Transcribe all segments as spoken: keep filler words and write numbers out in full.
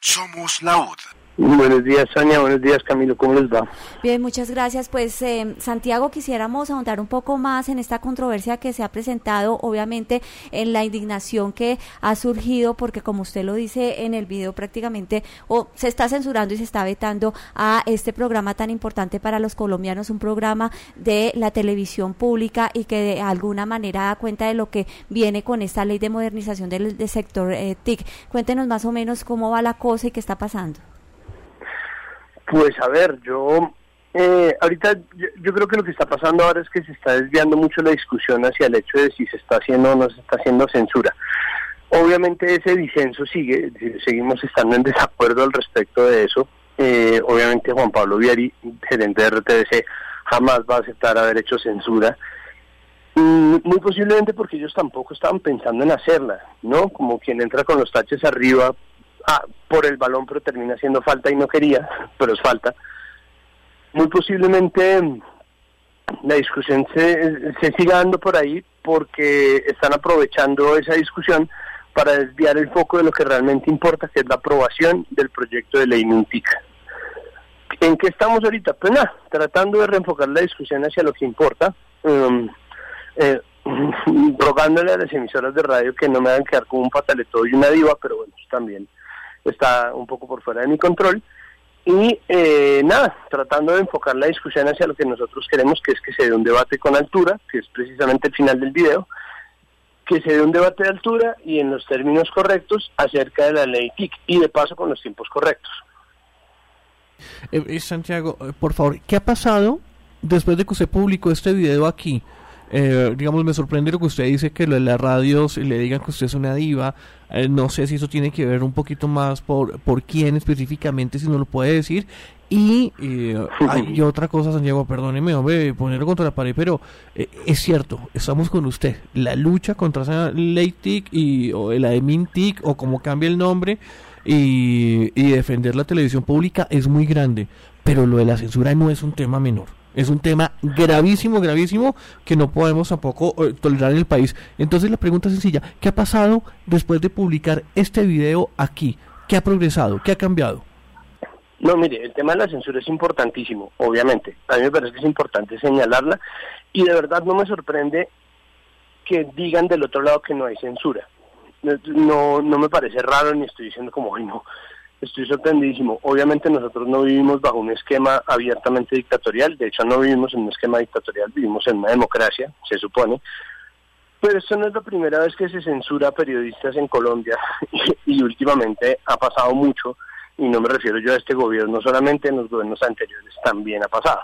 Somos la U D. Buenos días, Sonia. Buenos días, Camilo. ¿Cómo les va? Bien, muchas gracias. Pues, eh, Santiago, quisiéramos ahondar un poco más en esta controversia que se ha presentado, obviamente, en la indignación que ha surgido, porque como usted lo dice en el video, prácticamente o se está censurando y se está vetando a este programa tan importante para los colombianos, un programa de la televisión pública y que de alguna manera da cuenta de lo que viene con esta ley de modernización del, del sector eh, T I C. Cuéntenos más o menos cómo va la cosa y qué está pasando. Pues a ver, yo eh, ahorita yo, yo creo que lo que está pasando ahora es que se está desviando mucho la discusión hacia el hecho de si se está haciendo o no se está haciendo censura. Obviamente ese disenso sigue, seguimos estando en desacuerdo al respecto de eso. Eh, obviamente Juan Pablo Vieri, gerente de R T V C, jamás va a aceptar haber hecho censura. Mm, muy posiblemente porque ellos tampoco estaban pensando en hacerla, ¿no? Como quien entra con los taches arriba Ah, por el balón, pero termina haciendo falta y no quería, pero es falta. Muy posiblemente la discusión se, se siga dando por ahí porque están aprovechando esa discusión para desviar el foco de lo que realmente importa, que es la aprobación del proyecto de ley NUNTIC. ¿En qué estamos ahorita? Pues nada, tratando de reenfocar la discusión hacia lo que importa, um, eh, rogándole a las emisoras de radio que no me hagan quedar como un pataleto y una diva, pero bueno, también está un poco por fuera de mi control, y eh, nada, tratando de enfocar la discusión hacia lo que nosotros queremos, que es que se dé un debate con altura, que es precisamente el final del video, que se dé un debate de altura y en los términos correctos acerca de la ley T I C, y de paso con los tiempos correctos. Eh, Santiago, eh, por favor, ¿qué ha pasado después de que usted publicó este video aquí? Eh, digamos, me sorprende lo que usted dice, que lo de las radios le digan que usted es una diva. Eh, no sé si eso tiene que ver un poquito más por por quién específicamente, si no lo puede decir. Y eh, hay otra cosa, Santiago, perdóneme, hombre, ponerlo contra la pared, pero eh, es cierto, estamos con usted. La lucha contra esa ley T I C y, o la de MinTIC, o como cambie el nombre, y, y defender la televisión pública es muy grande, pero lo de la censura no es un tema menor. Es un tema gravísimo, gravísimo, que no podemos tampoco eh, tolerar en el país. Entonces la pregunta es sencilla: ¿qué ha pasado después de publicar este video aquí? ¿Qué ha progresado? ¿Qué ha cambiado? No, mire, el tema de la censura es importantísimo, obviamente. A mí me parece que es importante señalarla, y de verdad no me sorprende que digan del otro lado que no hay censura. No, no me parece raro, ni estoy diciendo como, ay no, estoy sorprendidísimo. Obviamente nosotros no vivimos bajo un esquema abiertamente dictatorial, de hecho no vivimos en un esquema dictatorial, vivimos en una democracia, se supone, pero esto no es la primera vez que se censura a periodistas en Colombia, y, y últimamente ha pasado mucho, y no me refiero yo a este gobierno solamente, en los gobiernos anteriores también ha pasado.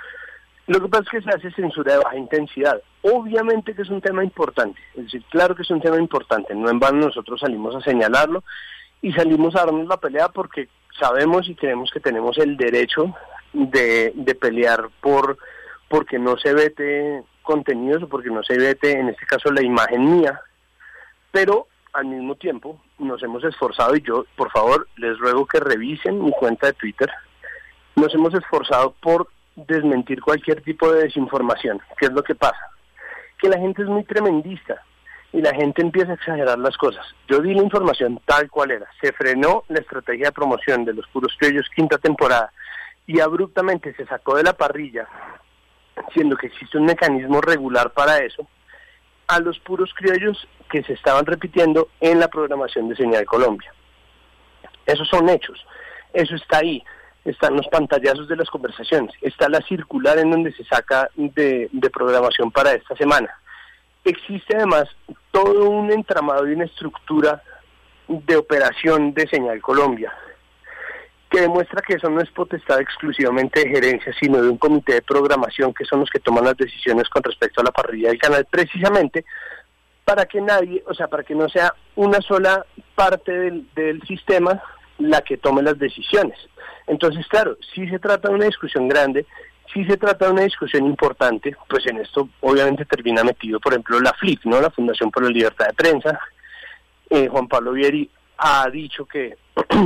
Lo que pasa es que se hace censura de baja intensidad. Obviamente que es un tema importante, es decir, claro que es un tema importante, no en vano nosotros salimos a señalarlo, y salimos a darnos la pelea porque sabemos y creemos que tenemos el derecho de, de pelear por porque no se vete contenidos o porque no se vete, en este caso, la imagen mía, pero al mismo tiempo nos hemos esforzado, y yo, por favor, les ruego que revisen mi cuenta de Twitter, nos hemos esforzado por desmentir cualquier tipo de desinformación. ¿Qué es lo que pasa? Que la gente es muy tremendista, y la gente empieza a exagerar las cosas. Yo di la información tal cual era. Se frenó la estrategia de promoción de los Puros Criollos quinta temporada y abruptamente se sacó de la parrilla, siendo que existe un mecanismo regular para eso, a los Puros Criollos que se estaban repitiendo en la programación de Señal Colombia. Esos son hechos. Eso está ahí. Están los pantallazos de las conversaciones. Está la circular en donde se saca de, de programación para esta semana. Existe además todo un entramado y una estructura de operación de Señal Colombia que demuestra que eso no es potestad exclusivamente de gerencia, sino de un comité de programación, que son los que toman las decisiones con respecto a la parrilla del canal, precisamente para que nadie, o sea, para que no sea una sola parte del, del sistema la que tome las decisiones. Entonces, claro, sí se trata de una discusión grande, si se trata de una discusión importante, pues en esto obviamente termina metido, por ejemplo, la F L I P, ¿no? La Fundación por la Libertad de Prensa. Eh, Juan Pablo Vieri ha dicho que,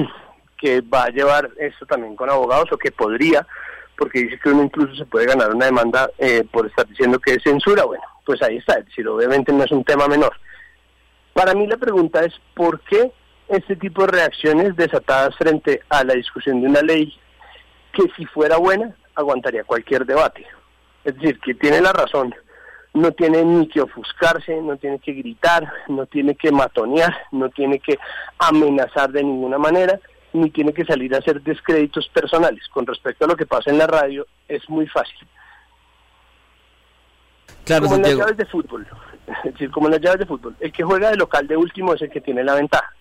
que va a llevar esto también con abogados, o que podría, porque dice que uno incluso se puede ganar una demanda eh, por estar diciendo que es censura. Bueno, pues ahí está, es decir, obviamente no es un tema menor. Para mí la pregunta es, ¿por qué este tipo de reacciones desatadas frente a la discusión de una ley que, si fuera buena, aguantaría cualquier debate. Es decir, que tiene la razón, no tiene ni que ofuscarse, no tiene que gritar, no tiene que matonear, no tiene que amenazar de ninguna manera, ni tiene que salir a hacer descréditos personales. Con respecto a lo que pasa en la radio, es muy fácil. Claro, como Santiago. en las llaves de fútbol, es decir, como en las llaves de fútbol, el que juega de local de último es el que tiene la ventaja.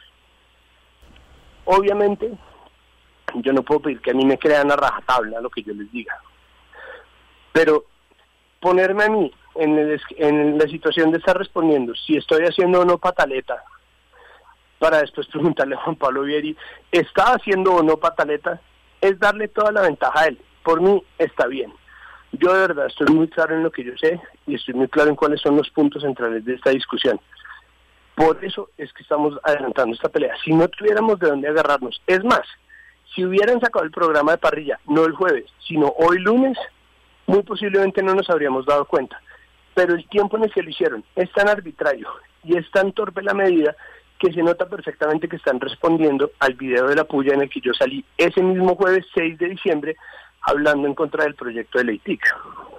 Obviamente, yo no puedo pedir que a mí me crean a rajatabla lo que yo les diga, pero ponerme a mí en, el, en la situación de estar respondiendo si estoy haciendo o no pataleta, para después preguntarle a Juan Pablo Vieri, ¿está haciendo o no pataleta?, es darle toda la ventaja a él. Por mí está bien. Yo de verdad estoy muy claro en lo que yo sé y estoy muy claro en cuáles son los puntos centrales de esta discusión. Por eso es que estamos adelantando esta pelea. Si no tuviéramos de dónde agarrarnos, es más, si hubieran sacado el programa de parrilla, no el jueves, sino hoy lunes, muy posiblemente no nos habríamos dado cuenta. Pero el tiempo en el que lo hicieron es tan arbitrario y es tan torpe la medida que se nota perfectamente que están respondiendo al video de la puya en el que yo salí ese mismo jueves seis de diciembre hablando en contra del proyecto de ley T I C.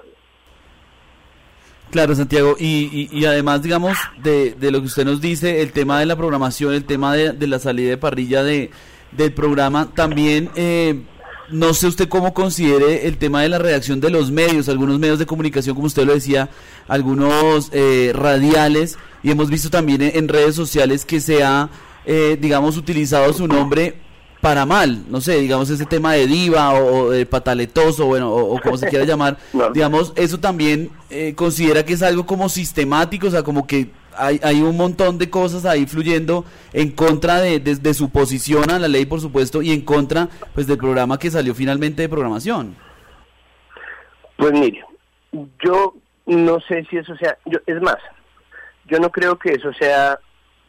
Claro, Santiago, y, y, y además, digamos, de, de lo que usted nos dice, el tema de la programación, el tema de, de la salida de parrilla de del programa, también, eh, no sé usted cómo considere el tema de la redacción de los medios, algunos medios de comunicación, como usted lo decía, algunos eh, radiales, y hemos visto también en, en redes sociales que se ha, eh, digamos, utilizado su nombre para mal, no sé, digamos ese tema de diva o, o de pataletoso, bueno, o, o como se quiera llamar, no. Digamos, eso también eh, considera que es algo como sistemático, o sea, como que hay, hay un montón de cosas ahí fluyendo en contra de, de, de su posición a la ley, por supuesto, y en contra, pues, del programa que salió finalmente de programación. Pues mire, yo no sé si eso sea, yo, es más, yo no creo que eso sea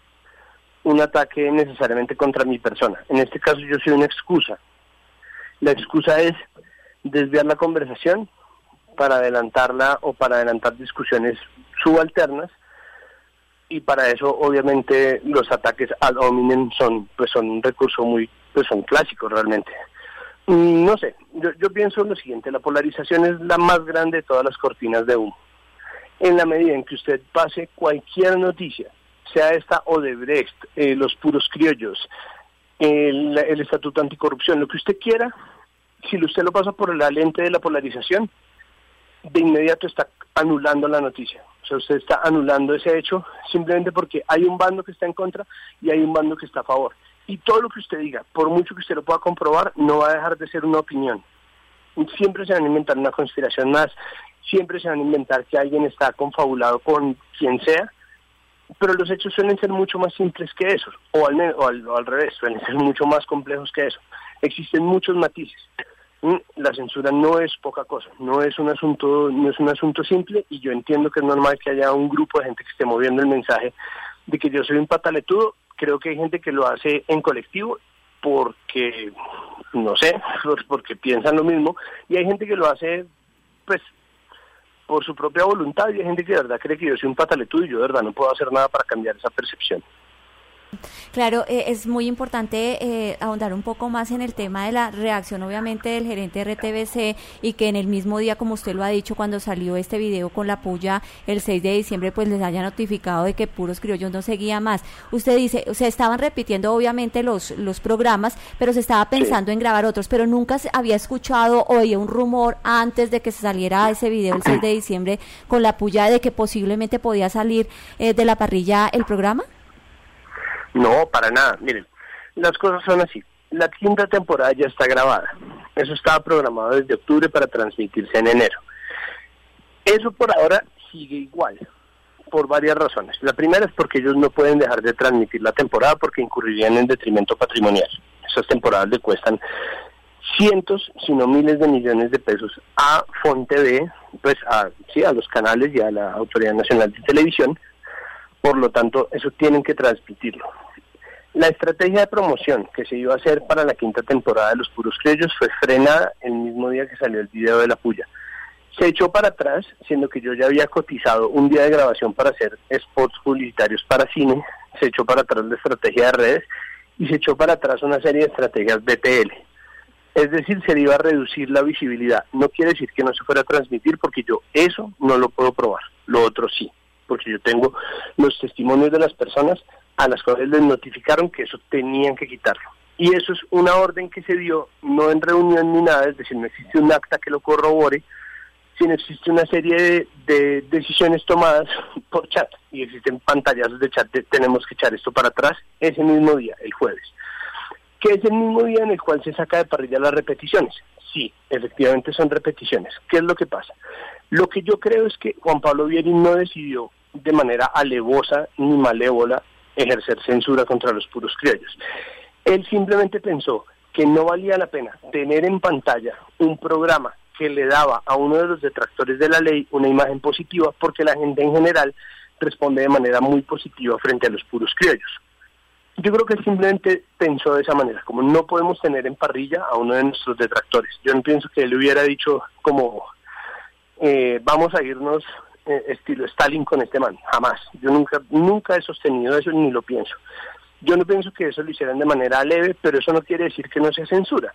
un ataque necesariamente contra mi persona. En este caso yo soy una excusa. La excusa es desviar la conversación para adelantarla o para adelantar discusiones subalternas, y para eso obviamente los ataques ad hominem son pues son un recurso muy pues son clásicos realmente. No sé, yo, yo pienso lo siguiente: la polarización es la más grande de todas las cortinas de humo. En la medida en que usted pase cualquier noticia, sea esta Odebrecht, eh, los puros criollos, el, el estatuto anticorrupción, lo que usted quiera, si usted lo pasa por la lente de la polarización, de inmediato está anulando la noticia. O sea, usted está anulando ese hecho simplemente porque hay un bando que está en contra y hay un bando que está a favor. Y todo lo que usted diga, por mucho que usted lo pueda comprobar, no va a dejar de ser una opinión. Siempre se van a inventar una conspiración más, siempre se van a inventar que alguien está confabulado con quien sea, pero los hechos suelen ser mucho más simples que eso, o al, o al, o al revés, suelen ser mucho más complejos que eso. Existen muchos matices. La censura no es poca cosa, no es un asunto, no es un asunto simple, y yo entiendo que es normal que haya un grupo de gente que esté moviendo el mensaje de que yo soy un pataletudo. Creo que hay gente que lo hace en colectivo porque, no sé, porque piensan lo mismo, y hay gente que lo hace, pues, por su propia voluntad, y hay gente que de verdad cree que yo soy un pataletudo y yo de verdad no puedo hacer nada para cambiar esa percepción. Claro, eh, es muy importante eh, ahondar un poco más en el tema de la reacción, obviamente, del gerente de R T V C, y que en el mismo día, como usted lo ha dicho, cuando salió este video con la puya el seis de diciembre, pues les haya notificado de que Puros Criollos no seguía más. Usted dice, se estaban repitiendo obviamente los los programas, pero se estaba pensando sí. en grabar otros, pero nunca se había escuchado o oía un rumor antes de que se saliera ese video el seis de diciembre con la puya de que posiblemente podía salir eh, de la parrilla el programa. No, para nada. Miren, las cosas son así. La quinta temporada ya está grabada. Eso estaba programado desde octubre para transmitirse en enero. Eso por ahora sigue igual, por varias razones. La primera es porque ellos no pueden dejar de transmitir la temporada porque incurrirían en detrimento patrimonial. Esas temporadas le cuestan cientos, si no miles de millones de pesos a FonTV, pues a, sí, a los canales y a la Autoridad Nacional de Televisión. Por lo tanto, eso tienen que transmitirlo. La estrategia de promoción que se iba a hacer para la quinta temporada de Los Puros Criollos fue frenada el mismo día que salió el video de la puya. Se echó para atrás, siendo que yo ya había cotizado un día de grabación para hacer spots publicitarios para cine, se echó para atrás la estrategia de redes y se echó para atrás una serie de estrategias B T L. Es decir, se le iba a reducir la visibilidad. No quiere decir que no se fuera a transmitir, porque yo eso no lo puedo probar. Lo otro sí, porque yo tengo los testimonios de las personas a las cuales les notificaron que eso tenían que quitarlo. Y eso es una orden que se dio, no en reunión ni nada, es decir, no existe un acta que lo corrobore, sino existe una serie de, de decisiones tomadas por chat, y existen pantallazos de chat de tenemos que echar esto para atrás ese mismo día, el jueves, que es el mismo día en el cual se saca de parrilla las repeticiones. Sí, efectivamente son repeticiones. ¿Qué es lo que pasa? Lo que yo creo es que Juan Pablo Vieri no decidió de manera alevosa ni malévola ejercer censura contra los puros criollos. Él simplemente pensó que no valía la pena tener en pantalla un programa que le daba a uno de los detractores de la ley una imagen positiva, porque la gente en general responde de manera muy positiva frente a los puros criollos. Yo creo que él simplemente pensó de esa manera, como no podemos tener en parrilla a uno de nuestros detractores. Yo no pienso que él hubiera dicho como eh, vamos a irnos eh, estilo Stalin con este man, jamás. Yo nunca, nunca he sostenido eso ni lo pienso. Yo no pienso que eso lo hicieran de manera leve, pero eso no quiere decir que no sea censura.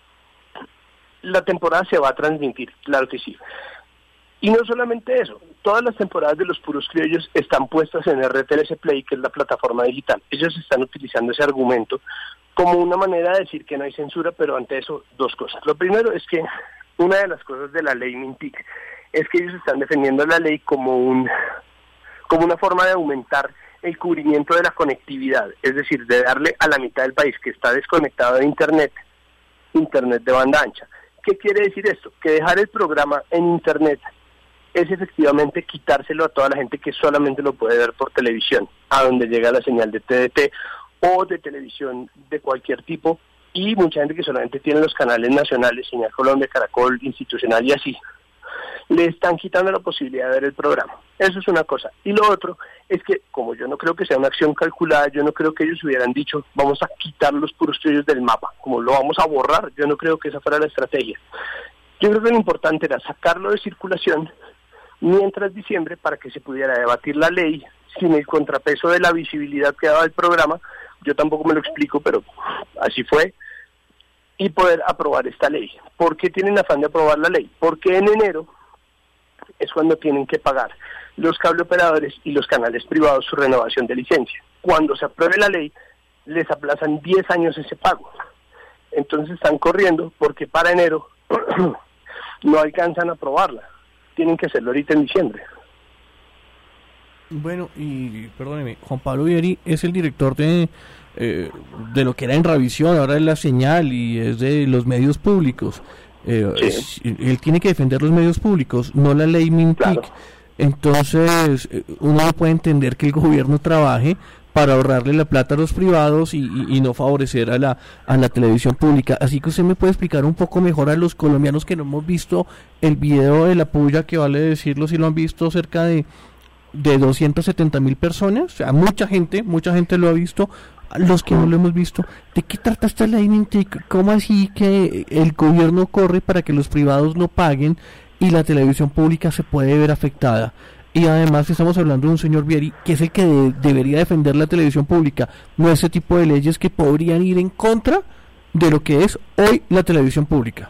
La temporada se va a transmitir, claro que sí. Y no solamente eso, todas las temporadas de los puros criollos están puestas en R T L C Play, que es la plataforma digital. Ellos están utilizando ese argumento como una manera de decir que no hay censura, pero ante eso, dos cosas. Lo primero es que una de las cosas de la ley Mintic es que ellos están defendiendo la ley como un como una forma de aumentar el cubrimiento de la conectividad, es decir, de darle a la mitad del país que está desconectado de Internet, Internet de banda ancha. ¿Qué quiere decir esto? Que dejar el programa en Internet es efectivamente quitárselo a toda la gente que solamente lo puede ver por televisión, a donde llega la señal de T D T o de televisión de cualquier tipo, y mucha gente que solamente tiene los canales nacionales, Señal Colombia, Caracol, Institucional y así, le están quitando la posibilidad de ver el programa. Eso es una cosa. Y lo otro es que, como yo no creo que sea una acción calculada, yo no creo que ellos hubieran dicho, vamos a quitar los puros criollos del mapa, como lo vamos a borrar. Yo no creo que esa fuera la estrategia. Yo creo que lo importante era sacarlo de circulación mientras diciembre, para que se pudiera debatir la ley sin el contrapeso de la visibilidad que daba el programa. Yo tampoco me lo explico, pero así fue. Y poder aprobar esta ley. ¿Por qué tienen afán de aprobar la ley? Porque en enero es cuando tienen que pagar los cableoperadores y los canales privados su renovación de licencia. Cuando se apruebe la ley, les aplazan diez años ese pago. Entonces están corriendo porque para enero no alcanzan a aprobarla. Tienen que hacerlo ahorita en diciembre. Bueno, y perdóneme, Juan Pablo Vieri es el director de eh, de lo que era en Ravisión, ahora es La Señal y es de los medios públicos. Eh, sí. es, él tiene que defender los medios públicos, no la ley Mintic. Claro. Entonces, uno no puede entender que el gobierno trabaje para ahorrarle la plata a los privados y, y, y no favorecer a la a la televisión pública. Así que usted me puede explicar un poco mejor a los colombianos que no hemos visto el video de la puya, que vale decirlo si lo han visto, cerca de de doscientas setenta mil personas, o sea, mucha gente, mucha gente lo ha visto. Los que no lo hemos visto, ¿de qué trata esta ley Mintic? ¿Cómo así que el gobierno corre para que los privados no paguen y la televisión pública se puede ver afectada? Y además estamos hablando de un señor Vieri que es el que de, debería defender la televisión pública, no ese tipo de leyes que podrían ir en contra de lo que es hoy la televisión pública.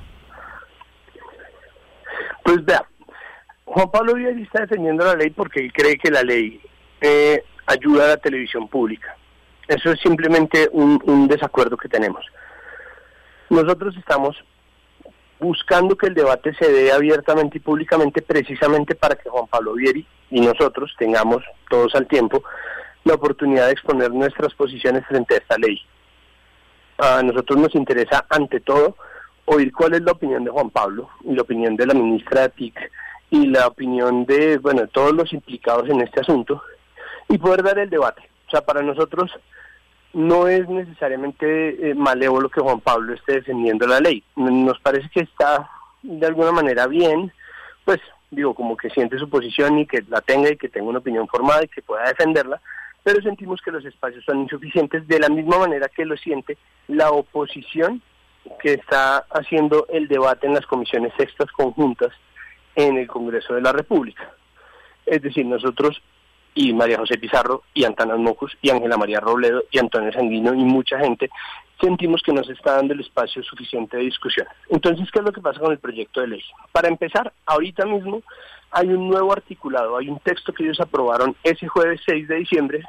Pues vea, Juan Pablo Vieri está defendiendo la ley porque él cree que la ley eh, ayuda a la televisión pública. Eso es simplemente un, un desacuerdo que tenemos. Nosotros estamos buscando que el debate se dé abiertamente y públicamente, precisamente para que Juan Pablo Vieri y nosotros tengamos todos al tiempo la oportunidad de exponer nuestras posiciones frente a esta ley. A nosotros nos interesa, ante todo, oír cuál es la opinión de Juan Pablo y la opinión de la ministra de T I C y la opinión de, bueno, todos los implicados en este asunto, y poder dar el debate. O sea, para nosotros no es necesariamente eh, malévolo que Juan Pablo esté defendiendo la ley. Nos parece que está de alguna manera bien, pues digo, como que siente su posición y que la tenga y que tenga una opinión formada y que pueda defenderla, pero sentimos que los espacios son insuficientes, de la misma manera que lo siente la oposición que está haciendo el debate en las comisiones sextas conjuntas en el Congreso de la República. Es decir, nosotros y María José Pizarro, y Antanas Mocus, y Ángela María Robledo, y Antonio Sanguino, y mucha gente, sentimos que no se está dando el espacio suficiente de discusión. Entonces, ¿qué es lo que pasa con el proyecto de ley? Para empezar, ahorita mismo hay un nuevo articulado, hay un texto que ellos aprobaron ese jueves seis de diciembre,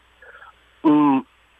um,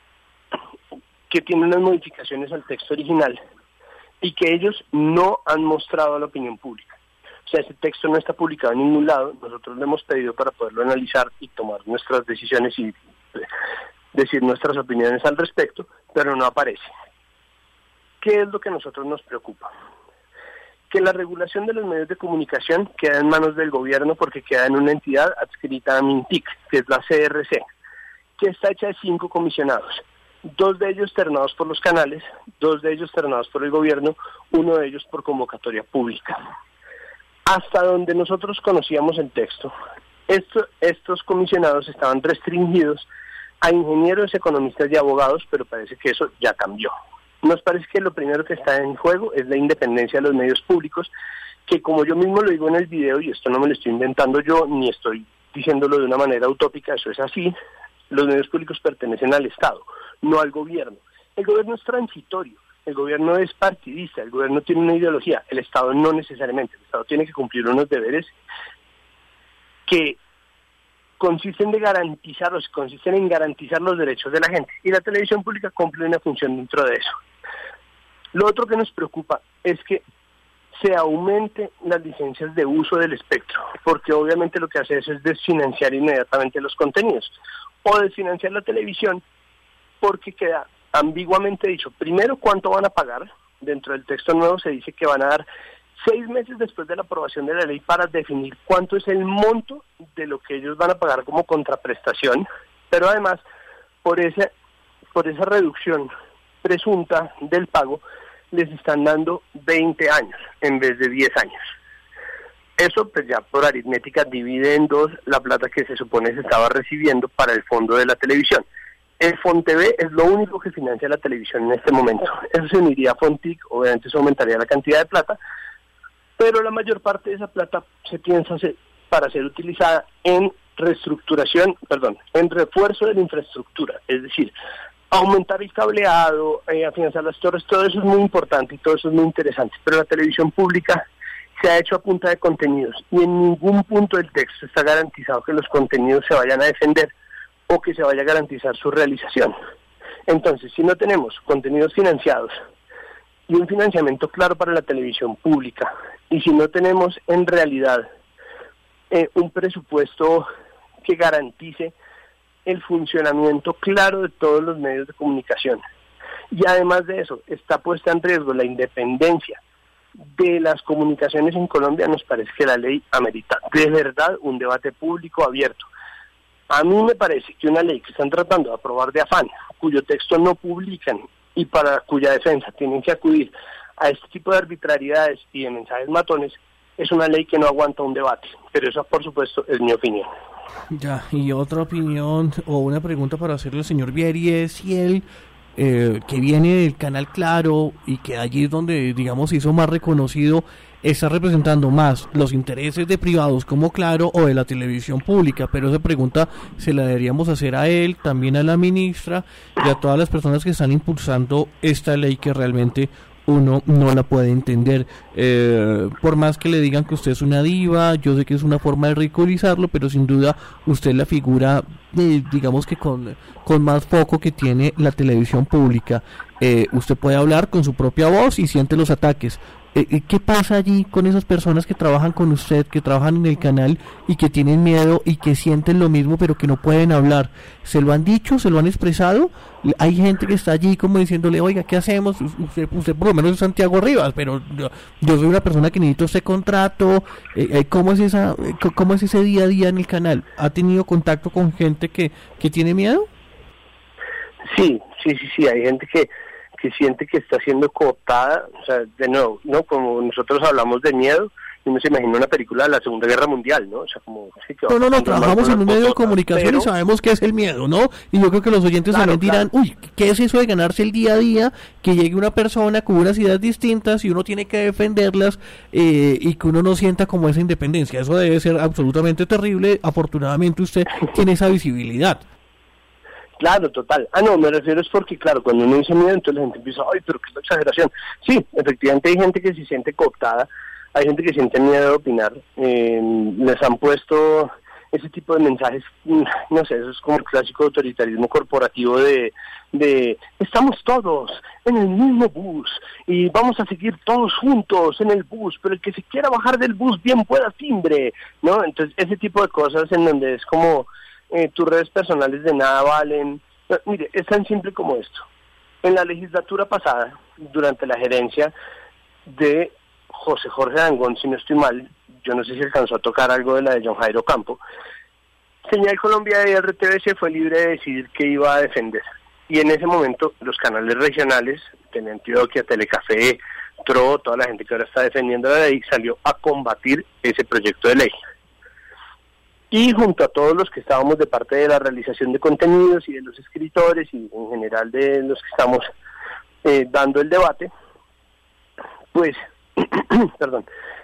que tiene unas modificaciones al texto original, y que ellos no han mostrado a la opinión pública. O sea, ese texto no está publicado en ningún lado, nosotros lo hemos pedido para poderlo analizar y tomar nuestras decisiones y decir nuestras opiniones al respecto, pero no aparece. ¿Qué es lo que a nosotros nos preocupa? Que la regulación de los medios de comunicación queda en manos del gobierno porque queda en una entidad adscrita a MINTIC, que es la C R C, que está hecha de cinco comisionados, dos de ellos ternados por los canales, dos de ellos ternados por el gobierno, uno de ellos por convocatoria pública. Hasta donde nosotros conocíamos el texto, esto, estos comisionados estaban restringidos a ingenieros, economistas y abogados, pero parece que eso ya cambió. Nos parece que lo primero que está en juego es la independencia de los medios públicos, que como yo mismo lo digo en el video, y esto no me lo estoy inventando yo, ni estoy diciéndolo de una manera utópica, eso es así, los medios públicos pertenecen al Estado, no al gobierno. El gobierno es transitorio. El gobierno es partidista, el gobierno tiene una ideología, el Estado no necesariamente, el Estado tiene que cumplir unos deberes que consisten de garantizarlos, consisten en garantizar los derechos de la gente, y la televisión pública cumple una función dentro de eso. Lo otro que nos preocupa es que se aumente las licencias de uso del espectro, porque obviamente lo que hace eso es desfinanciar inmediatamente los contenidos, o desfinanciar la televisión, porque queda ambiguamente dicho, primero, ¿cuánto van a pagar? Dentro del texto nuevo se dice que van a dar seis meses después de la aprobación de la ley para definir cuánto es el monto de lo que ellos van a pagar como contraprestación, pero además, por esa, por esa reducción presunta del pago, les están dando veinte años en vez de diez años. Eso, pues ya por aritmética, divide en dos la plata que se supone se estaba recibiendo para el fondo de la televisión. El FONTV es lo único que financia la televisión en este momento. Eso se uniría a FONTIC, obviamente eso aumentaría la cantidad de plata, pero la mayor parte de esa plata se piensa hacer, para ser utilizada en reestructuración, perdón, en refuerzo de la infraestructura, es decir, aumentar el cableado, eh, afianzar las torres, todo eso es muy importante y todo eso es muy interesante, pero la televisión pública se ha hecho a punta de contenidos y en ningún punto del texto está garantizado que los contenidos se vayan a defender o que se vaya a garantizar su realización. Entonces, si no tenemos contenidos financiados y un financiamiento claro para la televisión pública, y si no tenemos en realidad eh, un presupuesto que garantice el funcionamiento claro de todos los medios de comunicación, y además de eso, está puesta en riesgo la independencia de las comunicaciones en Colombia, nos parece que la ley amerita de verdad un debate público abierto. A mí me parece que una ley que están tratando de aprobar de afán, cuyo texto no publican y para cuya defensa tienen que acudir a este tipo de arbitrariedades y de mensajes matones, es una ley que no aguanta un debate. Pero eso, por supuesto, es mi opinión. Ya, y otra opinión o una pregunta para hacerle al señor Vieri es si él, eh, que viene del canal Claro y que allí es donde, digamos, se hizo más reconocido, está representando más los intereses de privados como Claro o de la televisión pública, pero esa pregunta se la deberíamos hacer a él, también a la ministra y a todas las personas que están impulsando esta ley que realmente uno no la puede entender, eh, por más que le digan que usted es una diva, yo sé que es una forma de ridiculizarlo, pero sin duda usted es la figura, eh, digamos que con, con más foco que tiene la televisión pública, eh, usted puede hablar con su propia voz y siente los ataques. Eh, ¿Qué pasa allí con esas personas que trabajan con usted, que trabajan en el canal y que tienen miedo y que sienten lo mismo pero que no pueden hablar? ¿Se lo han dicho? ¿Se lo han expresado? Hay gente que está allí como diciéndole, oiga, ¿qué hacemos? Usted, usted por lo menos es Santiago Rivas, pero yo, yo soy una persona que necesito este contrato. Eh, ¿cómo es esa, cómo es ese día a día en el canal? ¿Ha tenido contacto con gente que, que tiene miedo? Sí, sí, sí, sí, hay gente que que siente que está siendo cooptada, o sea, de nuevo, ¿no? Como nosotros hablamos de miedo, uno se imagina una película de la Segunda Guerra Mundial, ¿no? O sea, como... Sí, que no, no, no, trabajamos en un medio de comunicación pero... y sabemos qué es el miedo, ¿no? Y yo creo que los oyentes claro, también dirán, claro. uy, ¿qué es eso de ganarse el día a día? Que llegue una persona con unas ideas distintas y uno tiene que defenderlas eh, y que uno no sienta como esa independencia. Eso debe ser absolutamente terrible. Afortunadamente usted tiene esa visibilidad. Claro, total. Ah, no, me refiero es porque, claro, cuando uno dice miedo, entonces la gente empieza, ay, pero qué es la exageración. Sí, efectivamente hay gente que se siente cooptada, hay gente que siente miedo de opinar, eh, les han puesto ese tipo de mensajes, no sé, eso es como el clásico autoritarismo corporativo de, de estamos todos en el mismo bus y vamos a seguir todos juntos en el bus, pero el que se quiera bajar del bus bien pueda timbre, ¿no? Entonces ese tipo de cosas en donde es como eh, tus redes personales de nada valen. No, mire, es tan simple como esto. En la legislatura pasada, durante la gerencia de José Jorge Dangond, si no estoy mal, yo no sé si alcanzó a tocar algo de la de John Jairo Campo, Señal Colombia y R T V C fue libre de decidir qué iba a defender. Y en ese momento los canales regionales, Teleantioquia, Telecafé, Tro, toda la gente que ahora está defendiendo la ley, salió a combatir ese proyecto de ley. Y junto a todos los que estábamos de parte de la realización de contenidos y de los escritores y en general de los que estamos eh, dando el debate, pues, perdón,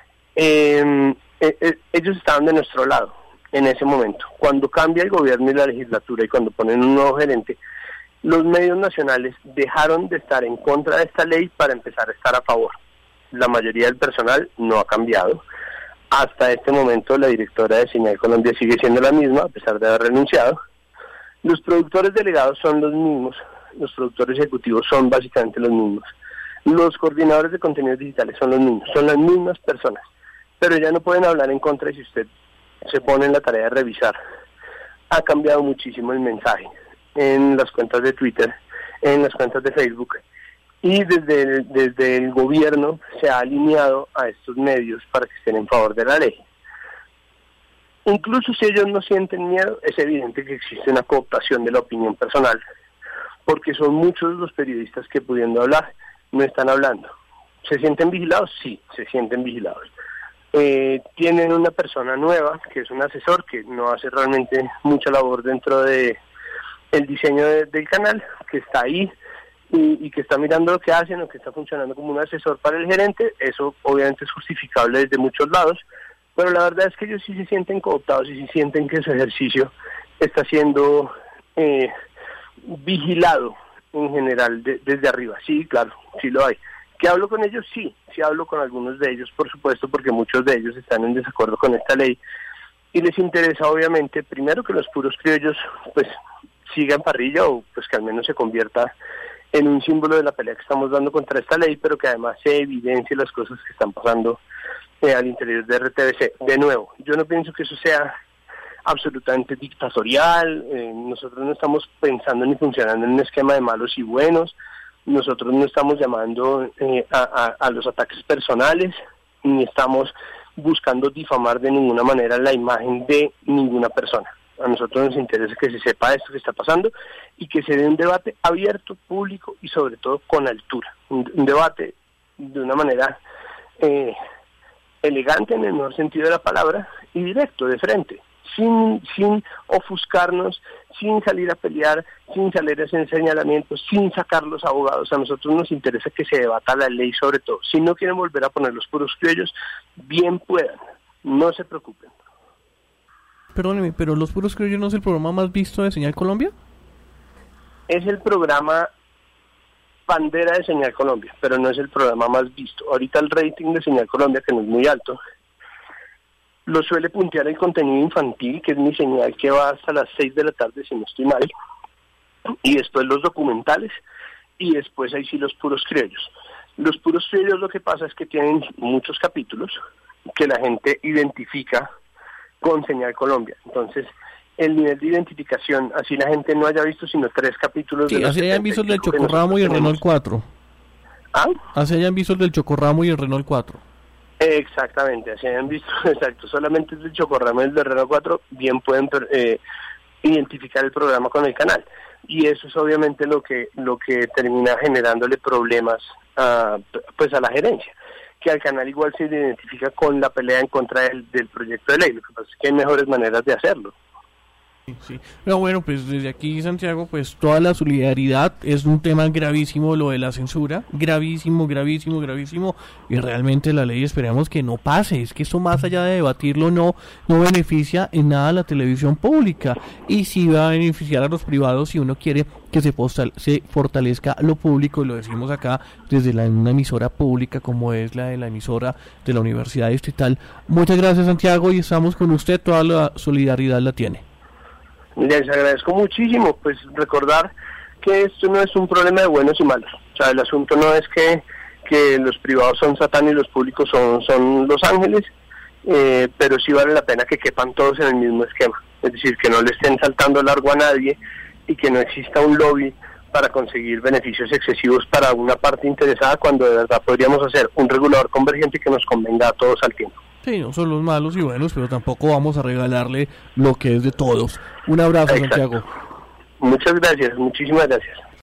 eh, eh, ellos estaban de nuestro lado en ese momento. Cuando cambia el gobierno y la legislatura y cuando ponen un nuevo gerente, los medios nacionales dejaron de estar en contra de esta ley para empezar a estar a favor. La mayoría del personal no ha cambiado. Hasta este momento la directora de Señal Colombia sigue siendo la misma, a pesar de haber renunciado. Los productores delegados son los mismos, los productores ejecutivos son básicamente los mismos. Los coordinadores de contenidos digitales son los mismos, son las mismas personas, pero ya no pueden hablar en contra y si usted se pone en la tarea de revisar. Ha cambiado muchísimo el mensaje en las cuentas de Twitter, en las cuentas de Facebook, y desde el, desde el gobierno se ha alineado a estos medios para que estén en favor de la ley. Incluso si ellos no sienten miedo, es evidente que existe una cooptación de la opinión personal, porque son muchos los periodistas que pudiendo hablar, no están hablando. ¿Se sienten vigilados? Sí, se sienten vigilados. Eh, tienen una persona nueva, que es un asesor, que no hace realmente mucha labor dentro de el diseño de, del canal, que está ahí y, y que está mirando lo que hacen o que está funcionando como un asesor para el gerente. Eso obviamente es justificable desde muchos lados, pero la verdad es que ellos sí se sienten cooptados y sí sienten que su ejercicio está siendo eh, vigilado en general de, desde arriba. Sí, claro, sí lo hay. ¿Que hablo con ellos? Sí, sí hablo con algunos de ellos, por supuesto, porque muchos de ellos están en desacuerdo con esta ley y les interesa obviamente primero que los puros criollos pues sigan parrilla o pues que al menos se convierta en un símbolo de la pelea que estamos dando contra esta ley, pero que además se evidencie las cosas que están pasando eh, al interior de R T V C. De nuevo, yo no pienso que eso sea absolutamente dictatorial, eh, nosotros no estamos pensando ni funcionando en un esquema de malos y buenos, nosotros no estamos llamando eh, a, a, a los ataques personales, ni estamos buscando difamar de ninguna manera la imagen de ninguna persona. A nosotros nos interesa que se sepa esto que está pasando y que se dé un debate abierto, público y sobre todo con altura. Un, un debate de una manera eh, elegante en el mejor sentido de la palabra y directo, de frente. Sin, sin ofuscarnos, sin salir a pelear, sin salir a hacer señalamientos, sin sacar los abogados. A nosotros nos interesa que se debata la ley sobre todo. Si no quieren volver a poner los puros criollos, bien puedan, no se preocupen. Perdóneme, ¿pero Los Puros Criollos no es el programa más visto de Señal Colombia? Es el programa bandera de Señal Colombia, pero no es el programa más visto. Ahorita el rating de Señal Colombia, que no es muy alto, lo suele puntear el contenido infantil, que es mi señal, que va hasta las seis de la tarde, si no estoy mal, y después los documentales, y después ahí sí los puros criollos. Los puros criollos lo que pasa es que tienen muchos capítulos que la gente identifica con Señal Colombia. Entonces, el nivel de identificación, así la gente no haya visto sino tres capítulos. Sí, de así hayan visto el del Chocorramo y el Renault cuatro. ¿Ah? Así hayan visto el del Chocorramo y el Renault cuatro. Exactamente, así hayan visto, exacto, solamente el del Chocorramo y el del Renault cuatro, bien pueden eh, identificar el programa con el canal. Y eso es obviamente lo que lo que termina generándole problemas a, pues a la gerencia, que al canal igual se le identifica con la pelea en contra del, del proyecto de ley. Lo que pasa es que hay mejores maneras de hacerlo. Sí, sí. Pero bueno, pues desde aquí, Santiago, pues toda la solidaridad. Es un tema gravísimo lo de la censura, gravísimo, gravísimo, gravísimo, y realmente la ley esperamos que no pase. Es que esto, más allá de debatirlo, no no beneficia en nada a la televisión pública, y sí va a beneficiar a los privados si uno quiere que se, postal, se fortalezca lo público, y lo decimos acá desde la, una emisora pública como es la de la emisora de la Universidad Distrital. Muchas gracias, Santiago, y estamos con usted, toda la solidaridad la tiene. Les agradezco muchísimo, pues recordar que esto no es un problema de buenos y malos. O sea, el asunto no es que, que los privados son Satán y los públicos son, son los ángeles, eh, pero sí vale la pena que quepan todos en el mismo esquema. Es decir, que no le estén saltando largo a nadie y que no exista un lobby para conseguir beneficios excesivos para una parte interesada, cuando de verdad podríamos hacer un regulador convergente que nos convenga a todos al tiempo. Sí, no son los malos y buenos, pero tampoco vamos a regalarle lo que es de todos. Un abrazo, Exacto. Santiago. Muchas gracias, muchísimas gracias.